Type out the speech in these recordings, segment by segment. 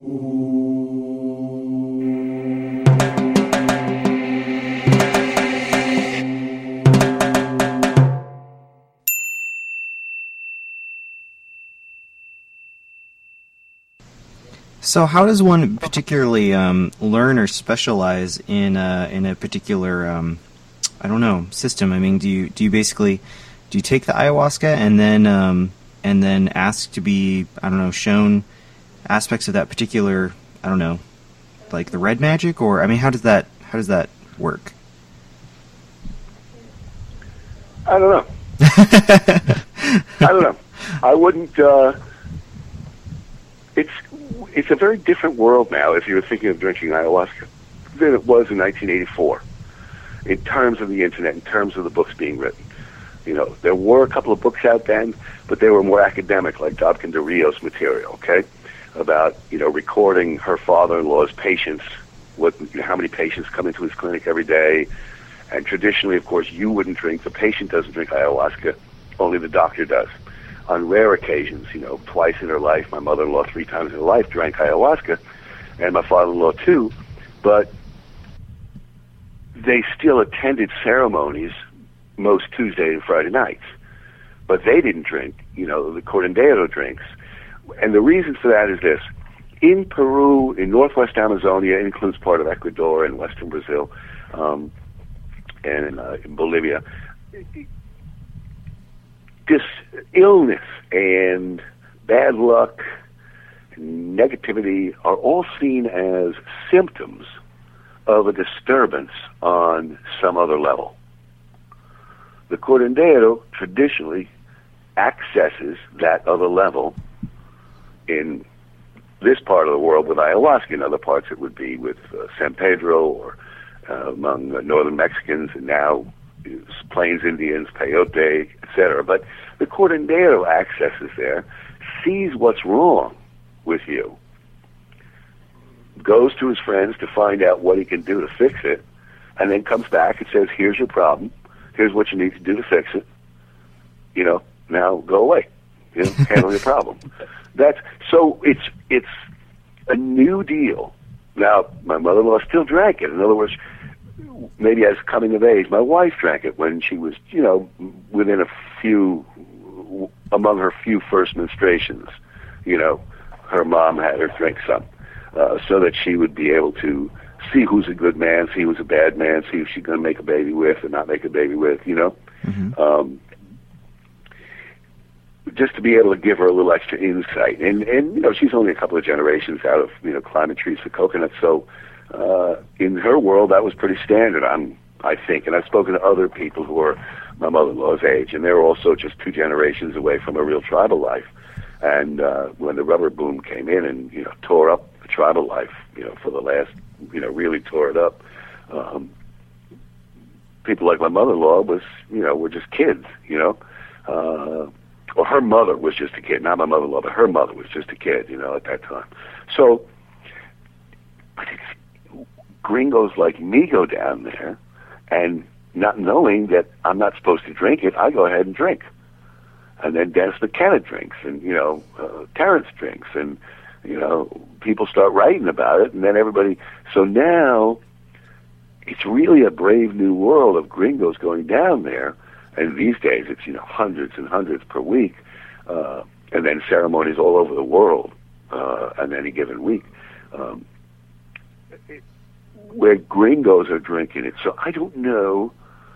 So, how does one particularly learn or specialize in a particular I don't know, system? I mean, do you basically take the ayahuasca and then ask to be, I don't know, shown aspects of that particular, I don't know, like the red magic, or I mean, how does that work? I don't know. I don't know. I wouldn't. It's a very different world now if you're thinking of drinking ayahuasca than it was in 1984 in terms of the internet, in terms of the books being written. You know, there were a couple of books out then, but they were more academic, like Dobkin de Rios material, okay, about, you know, recording her father-in-law's patients, how many patients come into his clinic every day. And traditionally, of course, you wouldn't drink, the patient doesn't drink ayahuasca, only the doctor does. On rare occasions, you know, twice in her life, my mother-in-law 3 times in her life drank ayahuasca, and my father-in-law too, but they still attended ceremonies most Tuesday and Friday nights. But they didn't drink, you know, the curandero drinks. And the reason for that is this. In Peru, in northwest Amazonia, it includes part of Ecuador and western Brazil, and in Bolivia, this illness and bad luck and negativity are all seen as symptoms of a disturbance on some other level. The curandero traditionally accesses that other level in this part of the world with ayahuasca. In other parts it would be with San Pedro or among northern Mexicans, and now Plains Indians, peyote, etc. But the curandero accesses there, sees what's wrong with you, goes to his friends to find out what he can do to fix it, and then comes back and says, here's your problem, here's what you need to do to fix it, you know, now go away, you know, handle your problem. So it's a new deal. Now, my mother-in-law still drank it. In other words, maybe as coming of age, my wife drank it when she was, you know, among her few first menstruations. You know, her mom had her drink some, so that she would be able to see who's a good man, see who's a bad man, see if she's going to make a baby with or not make a baby with, you know. Mm-hmm. Just to be able to give her a little extra insight. And you know, she's only a couple of generations out of, you know, climbing trees for coconuts, so in her world, that was pretty standard, I think. And I've spoken to other people who are my mother-in-law's age, and they were also just 2 generations away from a real tribal life. And when the rubber boom came in and, you know, tore up the tribal life, you know, for the last, you know, really tore it up, people like my mother-in-law were just kids, you know. Or her mother was just a kid, not my mother-in-law, but her mother was just a kid, you know, at that time. So, but it's gringos like me go down there, and not knowing that I'm not supposed to drink it, I go ahead and drink. And then Dennis McKenna drinks, and, you know, Terrence drinks, and, you know, people start writing about it, and then everybody... So now, it's really a brave new world of gringos going down there, and these days it's, you know, hundreds and hundreds per week, and then ceremonies all over the world on any given week, where gringos are drinking it. So I don't know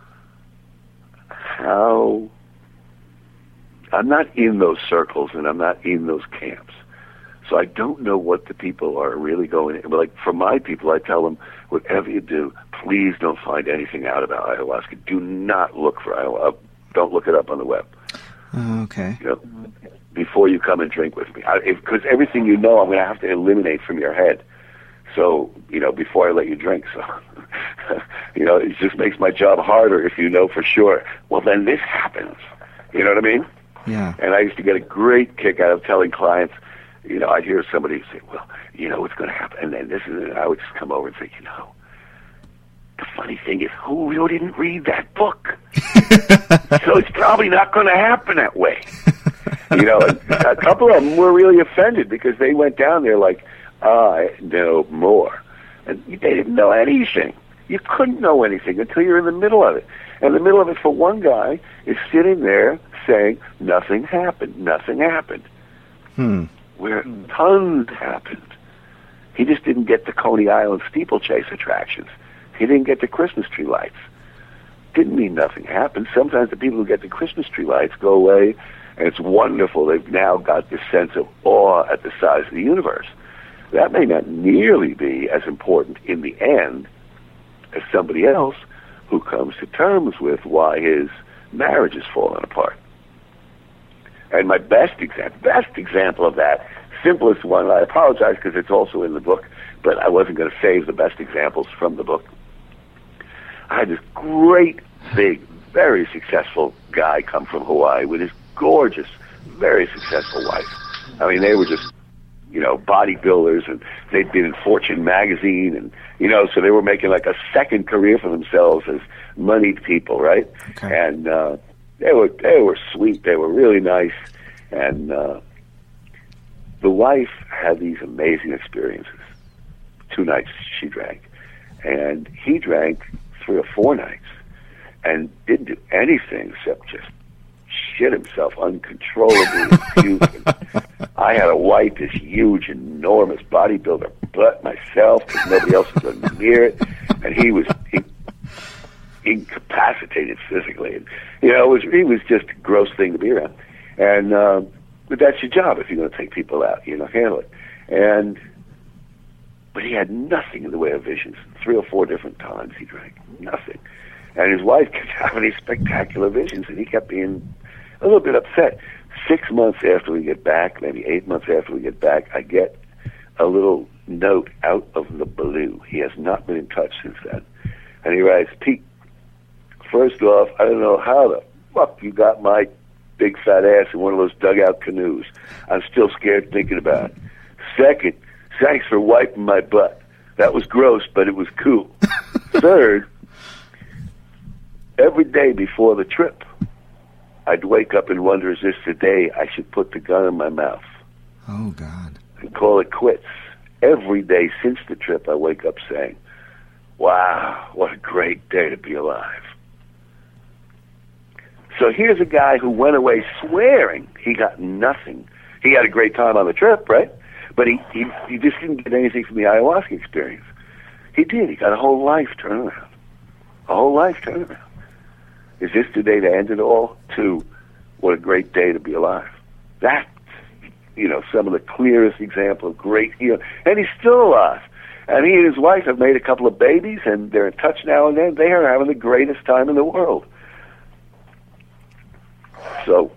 how... I'm not in those circles, and I'm not in those camps. So I don't know what the people are really going in. But like for my people, I tell them, whatever you do, please don't find anything out about ayahuasca. Do not look for ayahuasca. Don't look it up on the web. Okay. You know, before you come and drink with me. Because everything you know, I'm going to have to eliminate from your head. So, you know, before I let you drink. So, you know, it just makes my job harder if you know for sure. Well, then this happens. You know what I mean? Yeah. And I used to get a great kick out of telling clients, you know, I'd hear somebody say, well, you know what's going to happen, and then this is it. I would just come over and say, you know, the funny thing is, Julio didn't read that book. So it's probably not going to happen that way. You know, a couple of them were really offended because they went down there like, I know more. And they didn't know anything. You couldn't know anything until you're in the middle of it. And the middle of it for one guy is sitting there saying, nothing happened, nothing happened. Where tons happened. He just didn't get the Coney Island steeplechase attractions. He didn't get the Christmas tree lights. Didn't mean nothing happened. Sometimes the people who get the Christmas tree lights go away, and it's wonderful. They've now got this sense of awe at the size of the universe. That may not nearly be as important in the end as somebody else who comes to terms with why his marriage has fallen apart. And my best example of that, simplest one, I apologize because it's also in the book, but I wasn't going to save the best examples from the book. I had this great, big, very successful guy come from Hawaii with his gorgeous, very successful wife. I mean, they were just, bodybuilders, and they'd been in Fortune magazine, and, so they were making like a second career for themselves as moneyed people, right? Okay. And they were sweet. They were really nice. And the wife had these amazing experiences. 2 nights she drank. And he drank 3 or 4 nights and didn't do anything except just shit himself uncontrollably. I had to wipe this huge, enormous bodybuilder butt myself because nobody else was going to near it. And he was incapacitated physically. And, he was just a gross thing to be around. And but that's your job if you're going to take people out, handle it. But he had nothing in the way of visions. 3 or 4 different times he drank. Nothing. And his wife kept having these spectacular visions, and he kept being a little bit upset. 6 months after we get back, maybe 8 months after we get back, I get a little note out of the blue. He has not been in touch since then. And he writes, Pete, first off, I don't know how the fuck you got my big fat ass in one of those dugout canoes. I'm still scared thinking about it. Second, thanks for wiping my butt. That was gross, but it was cool. Third, every day before the trip, I'd wake up and wonder, is this the day I should put the gun in my mouth? Oh, God. And call it quits. Every day since the trip, I wake up saying, wow, what a great day to be alive. So here's a guy who went away swearing he got nothing. He had a great time on the trip, right? But he just didn't get anything from the ayahuasca experience. He did. He got a whole life turnaround. A whole life turnaround. Is this the day to end it all? 2, what a great day to be alive. That's, some of the clearest example of great healing. And he's still alive. And he and his wife have made a couple of babies, and they're in touch now and then. They are having the greatest time in the world. So,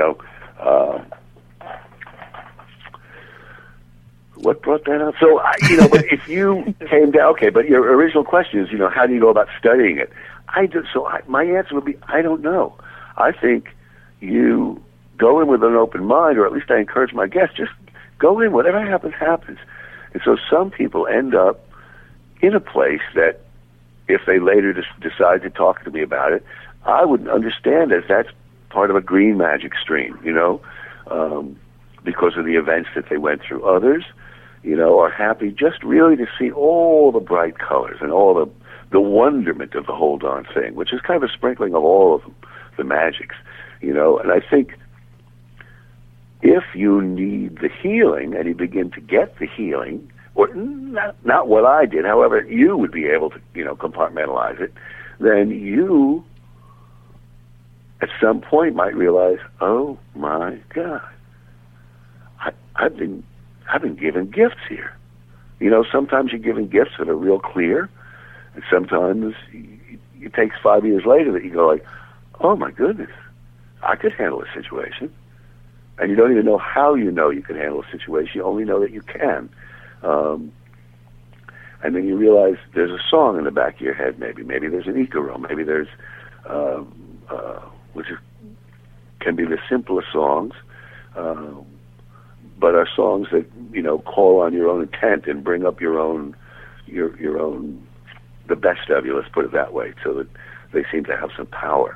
what brought that up? So, but if you came down, okay, but your original question is, how do you go about studying it? My answer would be, I don't know. I think you go in with an open mind, or at least I encourage my guests, just go in, whatever happens, happens. And so some people end up in a place that, if they later decide to talk to me about it, I would understand as that's part of a green magic stream, because of the events that they went through. Others, are happy just really to see all the bright colors and all the wonderment of the whole darn thing, which is kind of a sprinkling of all of them, the magics, And I think if you need the healing and you begin to get the healing, or not what I did, however you would be able to, compartmentalize it, then you at some point might realize, oh my God, I've been given gifts here. Sometimes you're given gifts that are real clear, and sometimes it takes 5 years later that you go like, oh my goodness, I could handle a situation. And you don't even know how you can handle a situation. You only know that you can. And then you realize there's a song in the back of your head, maybe. Maybe there's an ikaru. Maybe there's, can be the simplest songs, but are songs that, call on your own intent and bring up your own, the best of you, let's put it that way, so that they seem to have some power.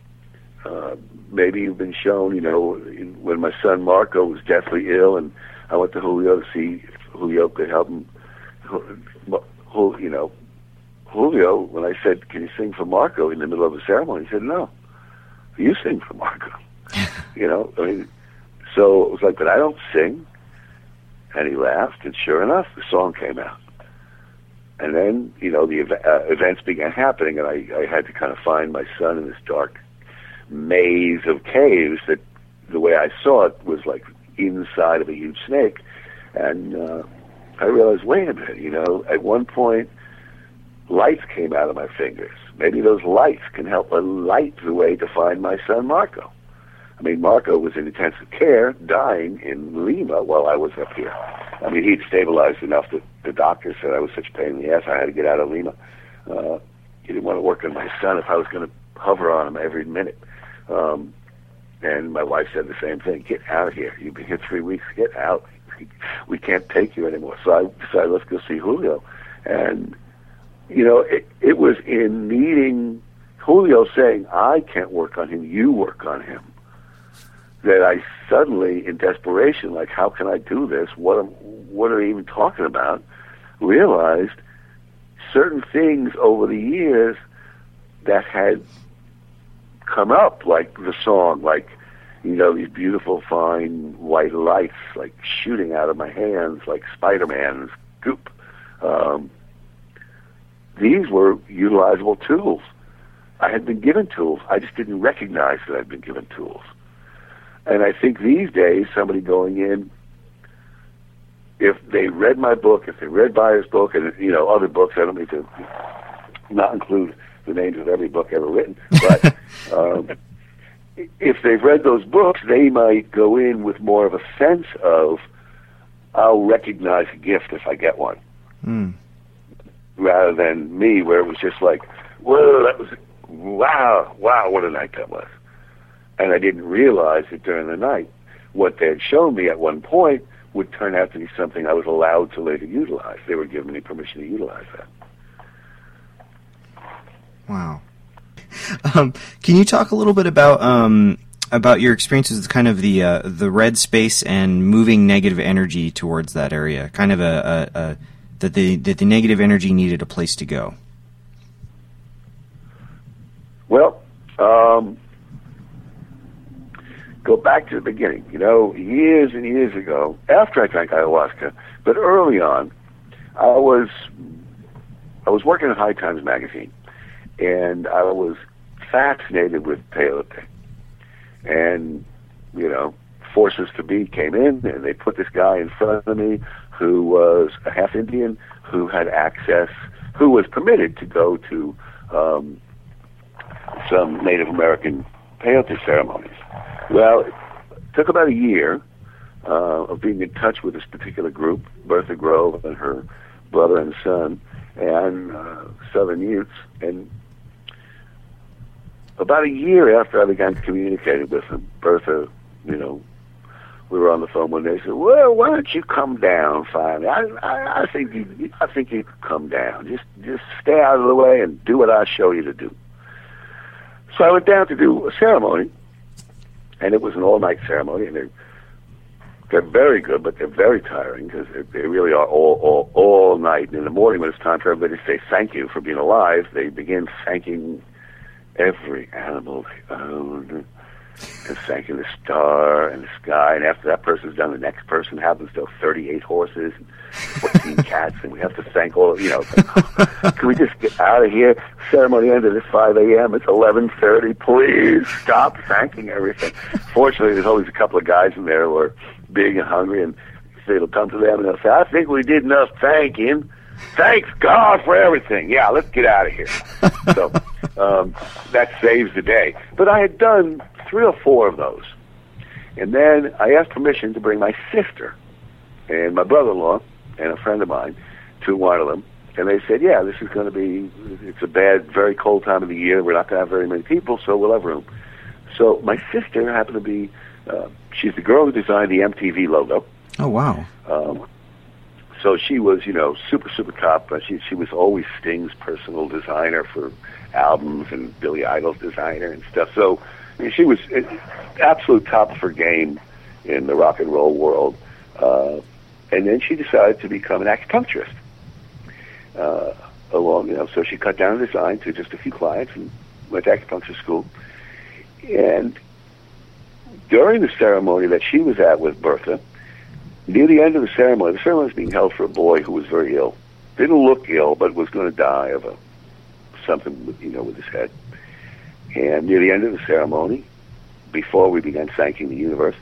Maybe you've been shown, when my son Marco was deathly ill and I went to Julio to see if Julio could help him. You know, Julio, when I said, "Can you sing for Marco?" in the middle of the ceremony, he said, "No, you sing for Marco." You know, I mean, so it was like, but I don't sing. And he laughed, and sure enough, the song came out. And then, you know, the events began happening, and I had to kind of find my son in this dark maze of caves that, the way I saw it, was like inside of a huge snake. And I realized, wait a minute, you know, at one point, lights came out of my fingers. Maybe those lights can help light the way to find my son Marco. I mean, Marco was in intensive care, dying in Lima while I was up here. I mean, he'd stabilized enough that the doctor said I was such a pain in the ass I had to get out of Lima. He didn't want to work on my son if I was going to hover on him every minute. And my wife said the same thing: "Get out of here. You've been here 3 weeks. Get out. We can't take you anymore." So I decided, let's go see Julio. And, you know, it was in meeting Julio saying, "I can't work on him, you work on him," that I suddenly, in desperation, like, how can I do this? What are they even talking about? Realized certain things over the years that had come up, like the song, like, you know, these beautiful, fine white lights, like shooting out of my hands, like Spider-Man's goop. These were utilizable tools. I had been given tools. I just didn't recognize that I'd been given tools. And I think these days, somebody going in, if they read my book, if they read Bayer's book, and, you know, other books, I don't need to not include the names of every book ever written, but if they've read those books, they might go in with more of a sense of, I'll recognize a gift if I get one. Rather than me, where it was just like, whoa, that was, wow, what a night that was. And I didn't realize it during the night. What they had shown me at one point would turn out to be something I was allowed to later utilize. They were giving me permission to utilize that. Wow. Can you talk a little bit about your experiences with kind of the red space and moving negative energy towards that area? Kind of that the negative energy needed a place to go. Well, go back to the beginning. You know, years and years ago, after I drank ayahuasca, but early on, I was working at High Times magazine, and I was fascinated with peyote. And, you know, forces to be came in, and they put this guy in front of me who was a half Indian, who had access, who was permitted to go to some Native American peyote ceremonies. Well, it took about a year of being in touch with this particular group, Bertha Grove and her brother and son, and Southern Utes. And about a year after I began communicating with them, Bertha, you know, we were on the phone one day. Said, "Well, why don't you come down finally? I think you could come down. Just stay out of the way and do what I show you to do." So I went down to do a ceremony, and it was an all-night ceremony, and they're very good, but they're very tiring because they really are all night. And in the morning, when it's time for everybody to say thank you for being alive, they begin thanking every animal they own, and thanking the star and the sky. And after that person's done, the next person happens to have 38 horses and 14 cats, and we have to thank all of, you know, can we just get out of here? Ceremony ended at 5 a.m. It's 11:30. Please stop thanking everything. Fortunately, there's always a couple of guys in there who are big and hungry, and it'll come to them and they'll say, "I think we did enough thanking. Thanks God for everything. Yeah, let's get out of here." So that saves the day. But I had done 3 or 4 of those. And then I asked permission to bring my sister and my brother-in-law and a friend of mine to one of them. And they said, yeah, this is going to be, it's a bad, very cold time of the year. We're not going to have very many people, so we'll have room. So my sister happened to be, she's the girl who designed the MTV logo. Oh, wow. So she was, you know, super, super top. She was always Sting's personal designer for albums and Billy Idol's designer and stuff. So I mean, she was absolute top of her game in the rock and roll world. And then she decided to become an acupuncturist. So she cut down the design to just a few clients and went to acupuncture school. And during the ceremony that she was at with Bertha, near the end of the ceremony was being held for a boy who was very ill. Didn't look ill, but was going to die of something with his head. And near the end of the ceremony, before we began thanking the universe,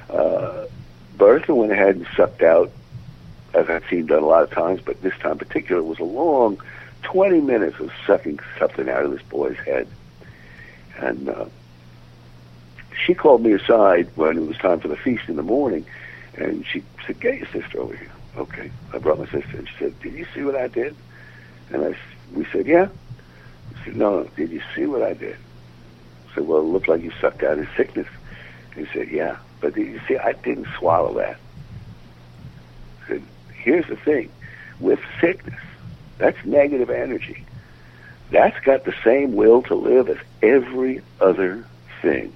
Bertha went ahead and sucked out, as I've seen done a lot of times, but this time in particular, it was a long 20 minutes of sucking something out of this boy's head. And she called me aside when it was time for the feast in the morning, and she said, "Get your sister over here." Okay. I brought my sister, and she said, "Did you see what I did?" And we said, "Yeah." She said, "No, did you see what I did?" I said, "Well, it looked like you sucked out his sickness." And he said, "Yeah, but you see, I didn't swallow that." I said, "Here's the thing. With sickness, that's negative energy. That's got the same will to live as every other thing.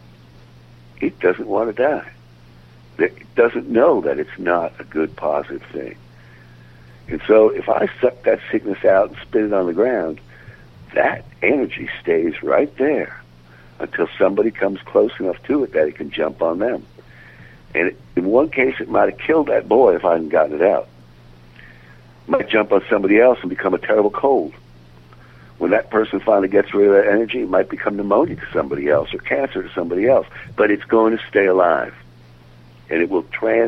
It doesn't want to die. It doesn't know that it's not a good, positive thing. And so if I suck that sickness out and spit it on the ground, that energy stays right there until somebody comes close enough to it that it can jump on them. And in one case, it might have killed that boy if I hadn't gotten it out. It might jump on somebody else and become a terrible cold. When that person finally gets rid of that energy, it might become pneumonia to somebody else or cancer to somebody else. But it's going to stay alive. And it will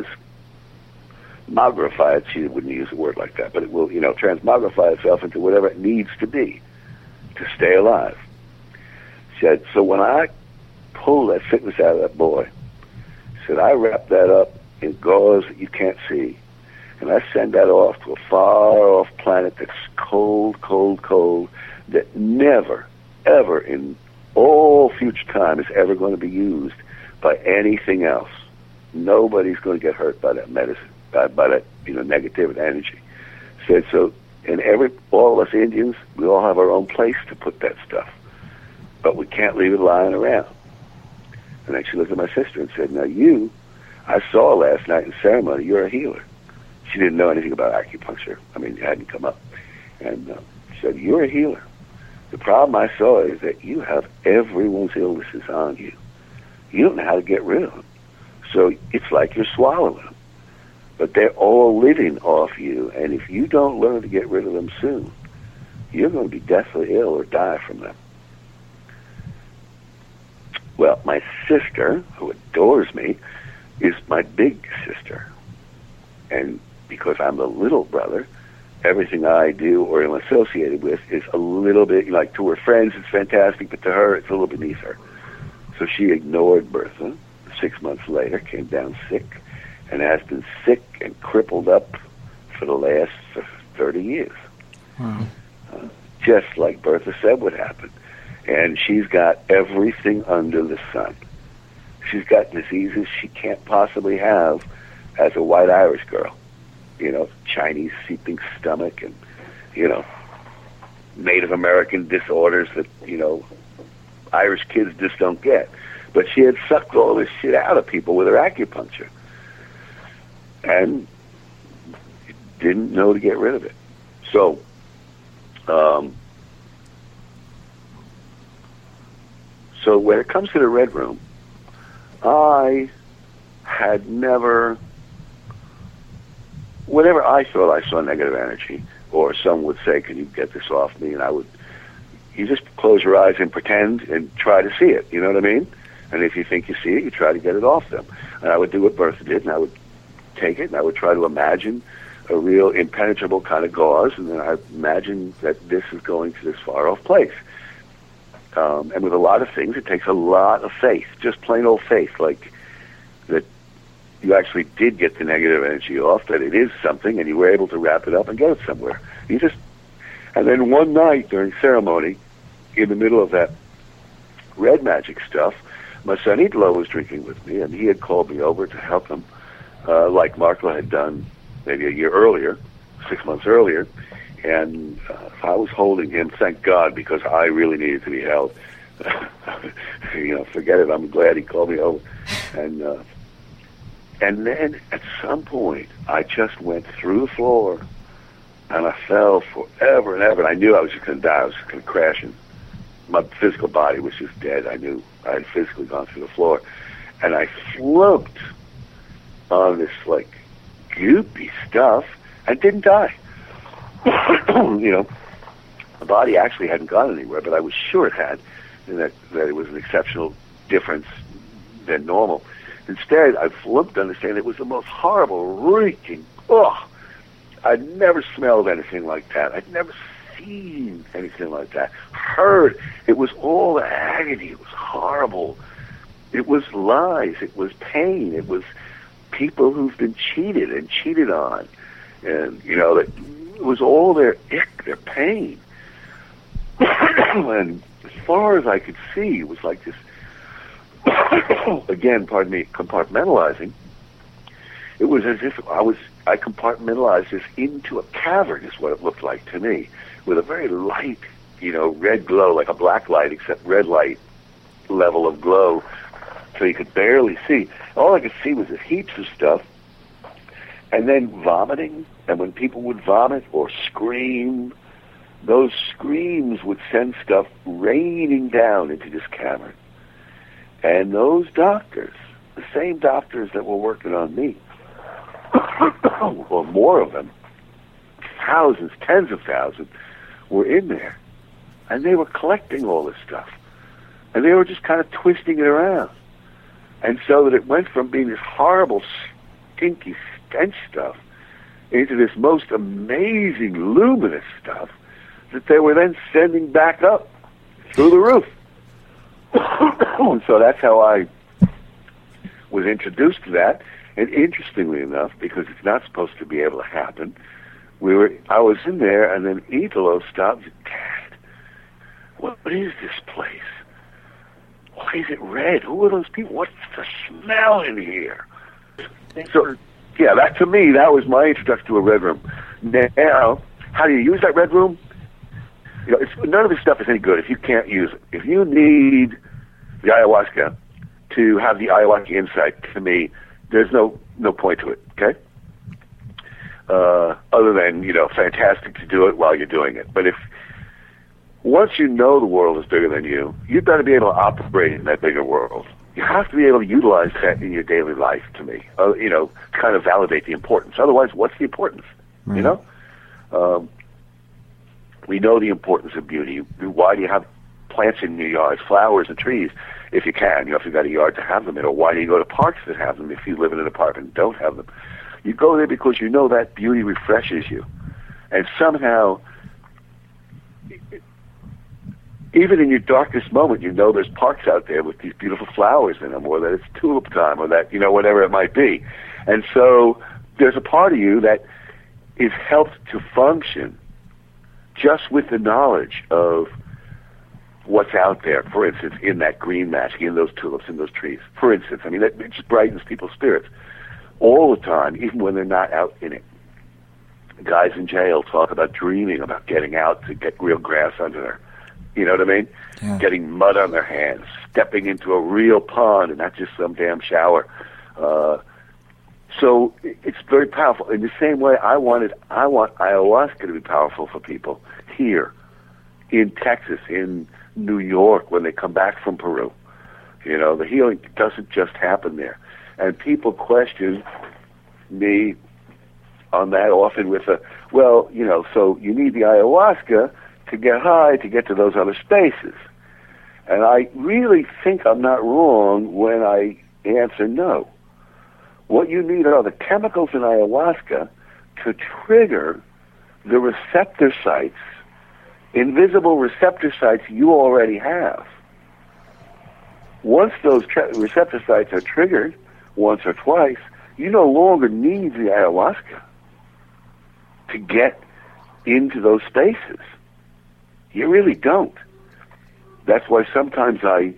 transmogrify it. She wouldn't use a word like that, but it will, transmogrify itself into whatever it needs to be to stay alive. She said, so when I pull that sickness out of that boy, she said, I wrap that up in gauze that you can't see. And I send that off to a far-off planet that's cold, cold, cold, that never, ever in all future time is ever going to be used by anything else. Nobody's going to get hurt by that medicine, by that negative energy. Said so, and all of us Indians, we all have our own place to put that stuff, but we can't leave it lying around. And then she looked at my sister and said, "Now I saw last night in ceremony, you're a healer." She didn't know anything about acupuncture. I mean, it hadn't come up. And she said, "You're a healer. The problem I saw is that you have everyone's illnesses on you. You don't know how to get rid of them. So it's like you're swallowing them. But they're all living off you, and if you don't learn to get rid of them soon, you're going to be deathly ill or die from them." Well, my sister, who adores me, is my big sister. And because I'm the little brother, everything I do or am associated with is a little bit, like to her friends it's fantastic, but to her it's a little beneath her. So she ignored Bertha. 6 months later, came down sick, and has been sick and crippled up for the last 30 years. Wow. Just like Bertha said would happen. And she's got everything under the sun. She's got diseases she can't possibly have as a white Irish girl. Chinese seeping stomach and, Native American disorders that, Irish kids just don't get. But she had sucked all this shit out of people with her acupuncture and didn't know to get rid of it. So, when it comes to the Red Room, I had never, whenever I thought I saw negative energy, or someone would say, "Can you get this off me?" And you just close your eyes and pretend and try to see it, you know what I mean? And if you think you see it, you try to get it off them. And I would do what Bertha did, and I would take it, and I would try to imagine a real impenetrable kind of gauze, and then I imagine that this is going to this far-off place. And with a lot of things, it takes a lot of faith, just plain old faith, like that you actually did get the negative energy off, that it is something, and you were able to wrap it up and get it somewhere. And then one night during ceremony, in the middle of that red magic stuff, my son Italo was drinking with me, and he had called me over to help him, like Marco had done maybe a year earlier, 6 months earlier. And I was holding him, thank God, because I really needed to be held. Forget it. I'm glad he called me over. And And then at some point, I just went through the floor, and I fell forever and ever. And I knew I was just going to die. I was just going to crash, and my physical body was just dead. I knew I had physically gone through the floor. And I float on this, like, goopy stuff and didn't die. You know, the body actually hadn't gone anywhere, but I was sure it had, and that it was an exceptional difference than normal. Instead, I looked to understand it was the most horrible, reeking, I'd never smelled anything like that. I'd never seen anything like that. Heard, it was all agony. It was horrible. It was lies. It was pain. It was people who've been cheated and cheated on. And, you know, it was all their ick, their pain. And as far as I could see, it was like this, again, pardon me, compartmentalizing. It was as if I compartmentalized this into a cavern, is what it looked like to me, with a very light, you know, red glow, like a black light, except red light level of glow, so you could barely see. All I could see was heaps of stuff, and then vomiting. And when people would vomit or scream, those screams would send stuff raining down into this cavern. And those doctors, the same doctors that were working on me, or more of them, thousands, tens of thousands, were in there. And they were collecting all this stuff. And they were just kind of twisting it around. And so that it went from being this horrible, stinky stench stuff into this most amazing, luminous stuff that they were then sending back up through the roof. And so that's how I was introduced to that. And interestingly enough, because it's not supposed to be able to happen, I was in there, and then Italo stopped and said, "Dad, what is this place? Why is it red? Who are those people? What's the smell in here?" So, yeah, that to me, that was my introduction to a red room. Now, how do you use that red room? You know, none of this stuff is any good if you can't use it. If you need the ayahuasca to have the ayahuasca insight, to me, there's no point to it, okay? Other than, you know, fantastic to do it while you're doing it. But once you know the world is bigger than you, you've got to be able to operate in that bigger world. You have to be able to utilize that in your daily life, to me, you know, to kind of validate the importance. Otherwise, what's the importance, you know? We know the importance of beauty. Why do you have plants in your yards, flowers and trees, if you can? You know, if you've got a yard to have them in, or why do you go to parks that have them if you live in an apartment and don't have them? You go there because you know that beauty refreshes you. And somehow, even in your darkest moment, you know there's parks out there with these beautiful flowers in them, or that it's tulip time, or that, you know, whatever it might be. And so there's a part of you that is helped to function just with the knowledge of what's out there, for instance, in that green mask, in those tulips, in those trees. For instance, I mean, it just brightens people's spirits all the time, even when they're not out in it. Guys in jail talk about dreaming about getting out to get real grass under their, you know what I mean? Yeah. Getting mud on their hands, stepping into a real pond and not just some damn shower. So it's very powerful. In the same way, I want ayahuasca to be powerful for people here in Texas, in New York, when they come back from Peru. You know, the healing doesn't just happen there. And people question me on that often with well, you know, so you need the ayahuasca to get high, to get to those other spaces. And I really think I'm not wrong when I answer no. What you need are the chemicals in ayahuasca to trigger the receptor sites, invisible receptor sites you already have. Once those receptor sites are triggered, once or twice, you no longer need the ayahuasca to get into those spaces. You really don't. That's why sometimes I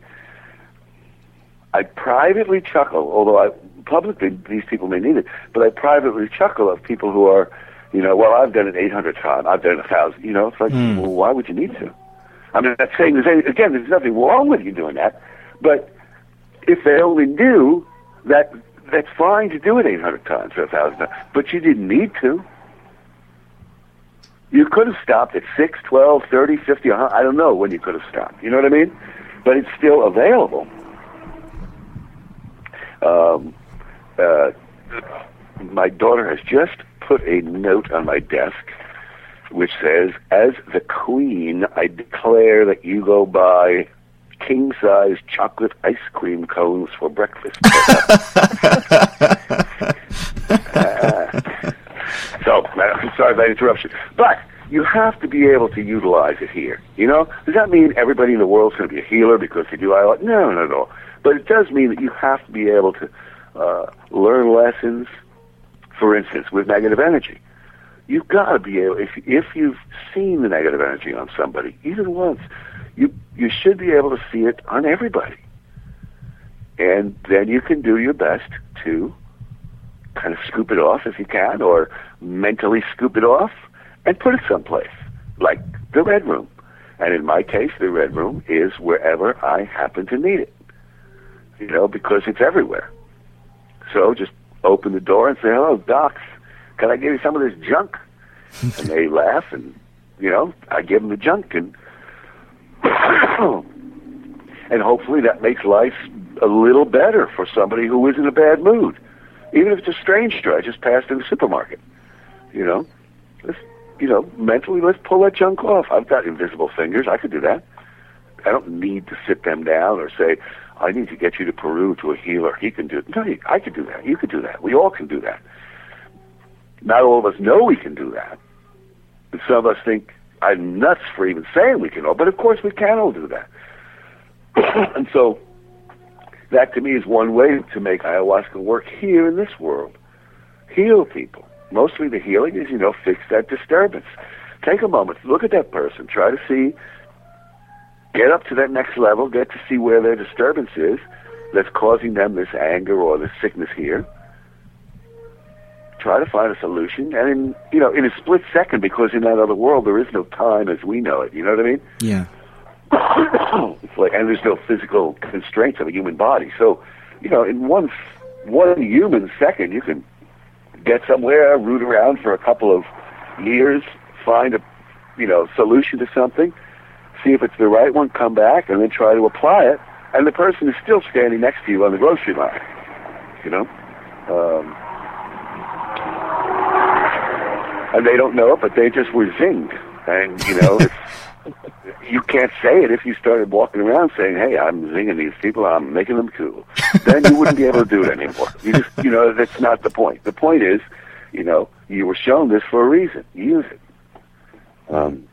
privately chuckle, although publicly these people may need it, but I privately chuckle of people who are, you know, well, I've done it 800 times, I've done it 1,000. You know, it's like, well, why would you need to? I mean, I'm not saying there's nothing wrong with you doing that, but if they only knew that that's fine to do it 800 times or 1,000 times, but you didn't need to. You could have stopped at 6, 12, 30, 50, 100. I don't know when you could have stopped. You know what I mean? But it's still available. My daughter has just put a note on my desk which says, "As the Queen, I declare that you go buy king-size chocolate ice cream cones for breakfast." So, sorry about the interruption. But you have to be able to utilize it here. You know? Does that mean everybody in the world's going to be a healer because they do ayahuasca? No, not at all. But it does mean that you have to be able to learn lessons, for instance, with negative energy. You've got to be able, if you've seen the negative energy on somebody, even once, you should be able to see it on everybody. And then you can do your best to kind of scoop it off if you can, or mentally scoop it off and put it someplace, like the Red Room. And in my case, the Red Room is wherever I happen to need it, you know, because it's everywhere. So just open the door and say, "Hello, docs, can I give you some of this junk?" And they laugh, and, you know, I give them the junk, and and hopefully that makes life a little better for somebody who is in a bad mood. Even if it's a stranger I just passed in the supermarket. You know, mentally, let's pull that junk off. I've got invisible fingers. I could do that. I don't need to sit them down or say, "I need to get you to Peru to a healer. He can do it." No, I could do that. You could do that. We all can do that. Not all of us know we can do that. And some of us think I'm nuts for even saying we can all, but of course we can all do that. And so that to me is one way to make ayahuasca work here in this world. Heal people. Mostly the healing is, fix that disturbance. Take a moment, look at that person, try to see, get up to that next level, get to see where their disturbance is that's causing them this anger or this sickness here. Try to find a solution, and in a split second, because in that other world there is no time as we know it. You know what I mean? Yeah. It's like, and there's no physical constraints of a human body. So, in one human second, you can get somewhere, root around for a couple of years, find a solution to something, see if it's the right one, come back, and then try to apply it. And the person is still standing next to you on the grocery line. And they don't know it, but they just were zinged. And, you can't say it if you started walking around saying, "Hey, I'm zinging these people, I'm making them cool." Then you wouldn't be able to do it anymore. You just, that's not the point. The point is, you were shown this for a reason. Use it. And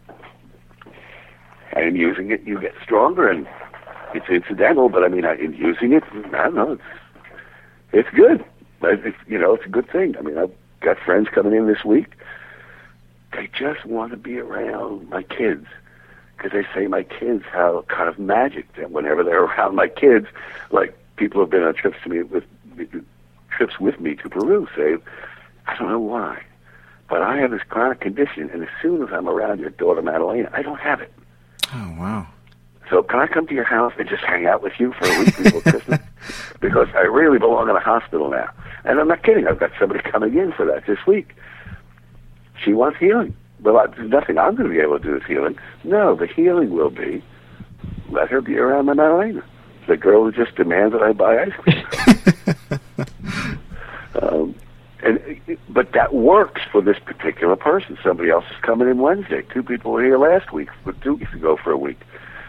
in using it, you get stronger, and it's incidental, but in using it, I don't know, it's good. It's a good thing. I've got friends coming in this week. They just want to be around my kids, because they say my kids have kind of magic that whenever they're around my kids, like people have been on trips with me to Peru, say, "I don't know why, but I have this chronic condition, and as soon as I'm around your daughter Madalena, I don't have it." Oh, wow. So can I come to your house and just hang out with you for a week before Christmas? Because I really belong in a hospital now. And I'm not kidding. I've got somebody coming in for that this week. She wants healing. Well, there's nothing I'm going to be able to do with healing. No, the healing will be, let her be around my Madalena, the girl who just demands that I buy ice cream. But that works for this particular person. Somebody else is coming in Wednesday. 2 people were here last week, 2 weeks ago for a week.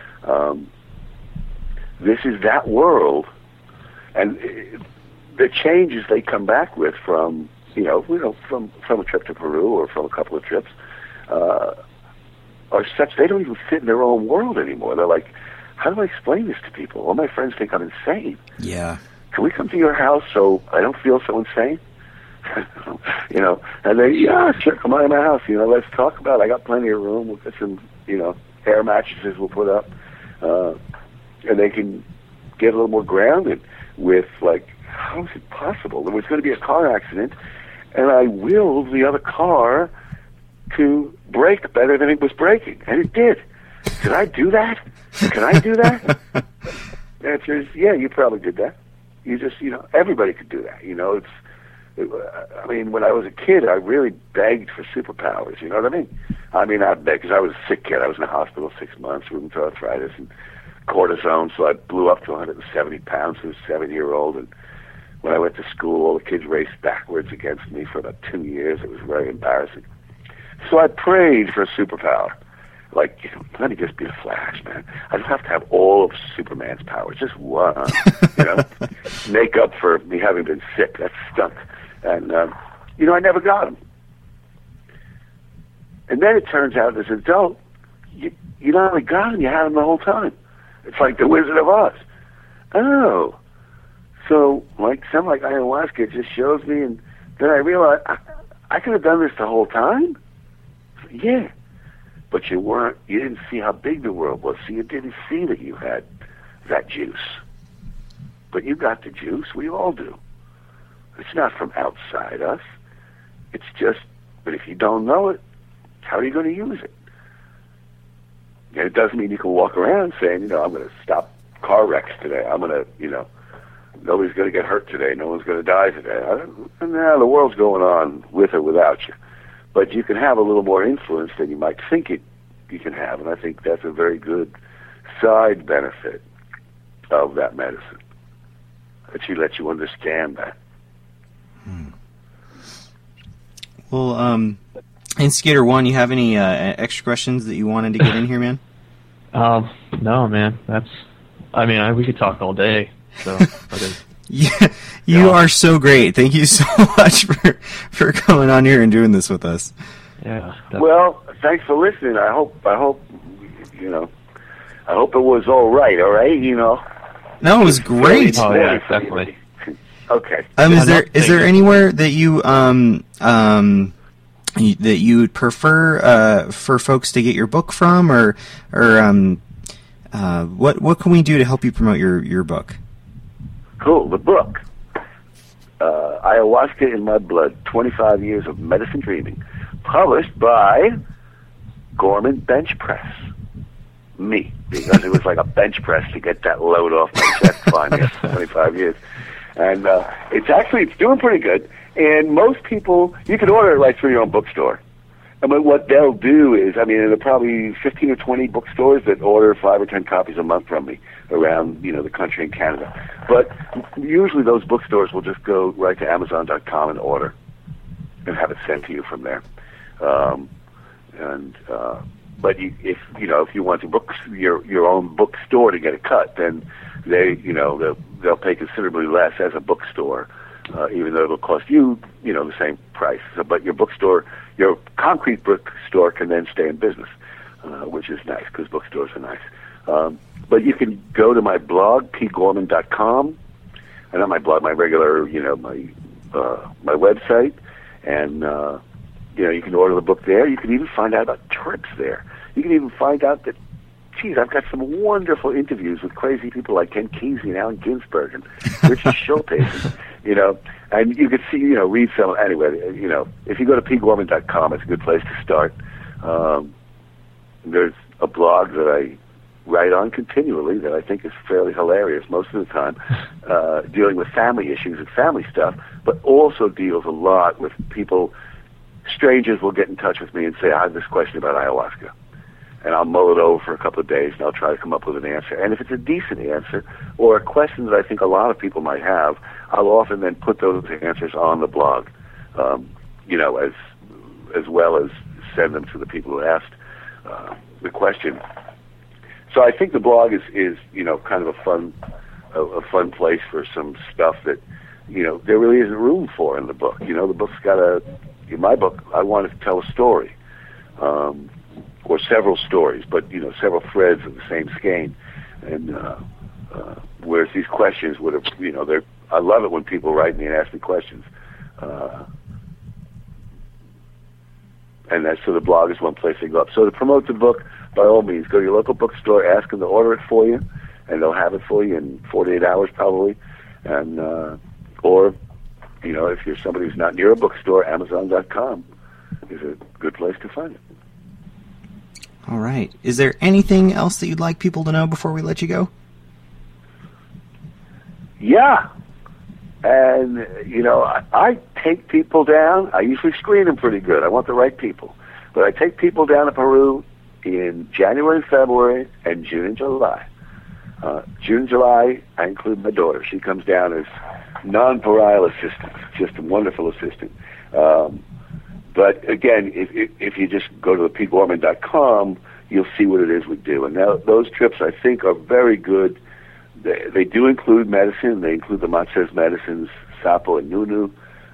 This is that world, and the changes they come back with from from a trip to Peru or from a couple of trips are such they don't even fit in their own world anymore. They're like, "How do I explain this to people? All my friends think I'm insane. Yeah. Can we come to your house so I don't feel so insane?" And they, "Yeah, sure, come on to my house. Let's talk about it. I got plenty of room. We'll get some, air mattresses we'll put up." And they can get a little more grounded with, like, how is it possible? There was going to be a car accident, and I willed the other car to brake better than it was braking, and it did. Did I do that? Can I do that? The answer is, yeah, you probably did that. You just, everybody could do that. I mean, when I was a kid, I really begged for superpowers. You know what I mean? I mean, I begged because I was a sick kid. I was in the hospital 6 months, rheumatoid arthritis and cortisone, so I blew up to 170 pounds as a 7-year-old. And when I went to school, all the kids raced backwards against me for about 2 years. It was very embarrassing. So I prayed for a superpower. Like, let me just be the Flash, man. I don't have to have all of Superman's powers, just one, make up for me having been sick. That stunk. And, I never got them. And then it turns out as an adult, you not only got them, you had them the whole time. It's like the Wizard of Oz. Oh. So, something like ayahuasca just shows me, and then I realized I could have done this the whole time? Yeah. But you didn't see how big the world was, so you didn't see that you had that juice. But you got the juice, we all do. It's not from outside us. It's just, but if you don't know it, how are you going to use it? And it doesn't mean you can walk around saying, I'm going to stop car wrecks today. I'm going to, nobody's going to get hurt today. No one's going to die today. The world's going on with or without you. But you can have a little more influence than you might think you can have, and I think that's a very good side benefit of that medicine. That she lets you understand that. Well, Instigator 1, you have any extra questions that you wanted to get in here, man? No, man. We could talk all day. So, yeah, you are so great. Thank you so much for coming on here and doing this with us. Yeah. Definitely. Well, thanks for listening. I hope it was all right. All right, No, it was great. Oh yeah, definitely. Okay. Is there anywhere that you that you would prefer for folks to get your book from, or what can we do to help you promote your book? Cool. The book, Ayahuasca in My Blood, 25 Years of Medicine Dreaming, published by Gorman Bench Press. Me, because it was like a bench press to get that load off my chest finally after 25 years. And it's doing pretty good. And most people, you can order it right through your own bookstore. I mean, what they'll do is, there are probably 15 or 20 bookstores that order 5 or 10 copies a month from me around, the country and Canada. But usually those bookstores will just go right to Amazon.com and order and have it sent to you from there. But if you want to book your own bookstore to get a cut, then they'll pay considerably less as a bookstore, even though it'll cost you the same price. So, but your concrete bookstore can then stay in business, which is nice because bookstores are nice. But you can go to my blog, pgorman.com, and not my blog, my regular, my website, and you can order the book there. You can even find out about trips there. You can even find out that, I've got some wonderful interviews with crazy people like Ken Kesey and Allen Ginsberg and Richard Schultes, and you could see, read some, anyway, if you go to pgorman.com, it's a good place to start. There's a blog that I write on continually that I think is fairly hilarious most of the time, dealing with family issues and family stuff, but also deals a lot with people. Strangers will get in touch with me and say, I have this question about ayahuasca. And I'll mull it over for a couple of days, and I'll try to come up with an answer. And if it's a decent answer, or a question that I think a lot of people might have, I'll often then put those answers on the blog, as well as send them to the people who asked the question. So I think the blog is kind of a fun place for some stuff that, there really isn't room for in the book. The book's got in my book, I wanted to tell a story. Or several stories, but several threads of the same skein, and whereas these questions would have, I love it when people write me and ask me questions, and so the blog is one place they go up. So to promote the book, by all means, go to your local bookstore, ask them to order it for you, and they'll have it for you in 48 hours probably, and or if you're somebody who's not near a bookstore, Amazon.com is a good place to find it. All right. Is there anything else that you'd like people to know before we let you go? Yeah. And, you know, I take people down. I usually screen them pretty good. I want the right people. But I take people down to Peru in January and February and June and July. June and July, I include my daughter. She comes down as non-pareil assistant, just a wonderful assistant. But again, if you just go to thePeteGorman.com, you'll see what it is we do. And now, those trips, I think, are very good. They do include medicine. They include the Matsez medicines, Sapo and Nunu.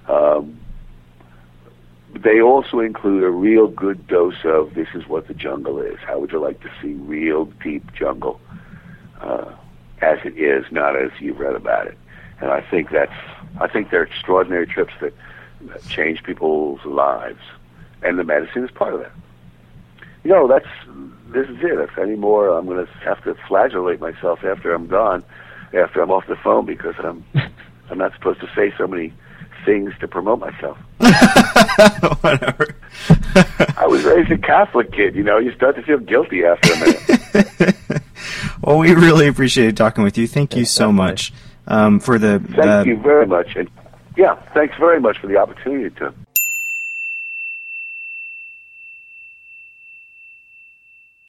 They also include a real good dose of this is what the jungle is. How would you like to see real deep jungle as it is, not as you've read about it? And I think they're extraordinary trips that change people's lives, and the medicine is part of that. You know, this is it. If any more, I'm going to have to flagellate myself after I'm gone, after I'm off the phone, because I'm not supposed to say so many things to promote myself. Whatever. I was raised a Catholic kid. You know, you start to feel guilty after a minute. Well, we really appreciated talking with you. Thank you so much for the. Thank you very much, and yeah, thanks very much for the opportunity to